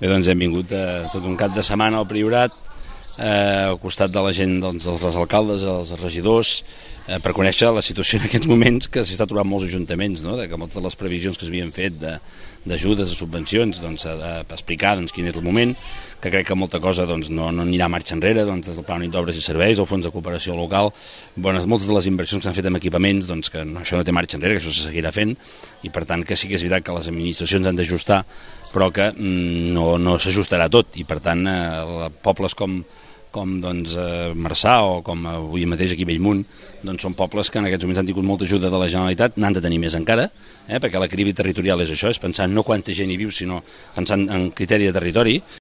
Bé, doncs hem vingut tot un cap de setmana al Priorat, al costat de la gent, dels alcaldes, els regidors, per conèixer la situació en aquests moments que s'està trobant molts ajuntaments, no? Que moltes de les previsions que s'havien fet d'ajudes, de subvencions, doncs, explicar quin és el moment, que crec que molta cosa no anirà marxa enrere, des del Pla Únic d'Obres i Serveis, el Fons de Cooperació Local, moltes de les inversions que s'han fet en equipaments, que això no té marxa enrere, que això se seguirà fent, i per tant que sí que és veritat que les administracions han d'ajustar, però que no s'ajustarà tot, i per tant pobles com Marçà o com avui mateix aquí a Bellmunt, són pobles que en aquests moments han tingut molta ajuda de la Generalitat, n'han de tenir més encara, perquè l'equilibri territorial és això, és pensar no quanta gent hi viu, sinó pensant en criteri de territori.